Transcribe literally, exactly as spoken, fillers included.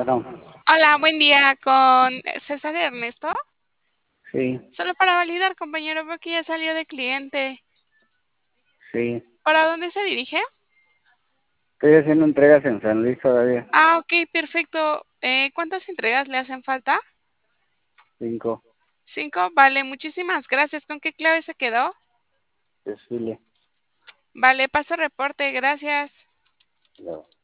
Bueno, Hola, buen día con César Ernesto. sí, Solo para validar, compañero, veo que ya salió de cliente. sí. ¿Para dónde se dirige? Estoy haciendo entregas en San Luis todavía. Ah, ok, perfecto. Eh, ¿cuántas entregas le hacen falta? Cinco. Cinco, vale, muchísimas gracias. ¿Con qué clave se quedó? Desfile. Vale, paso reporte, gracias. Luego.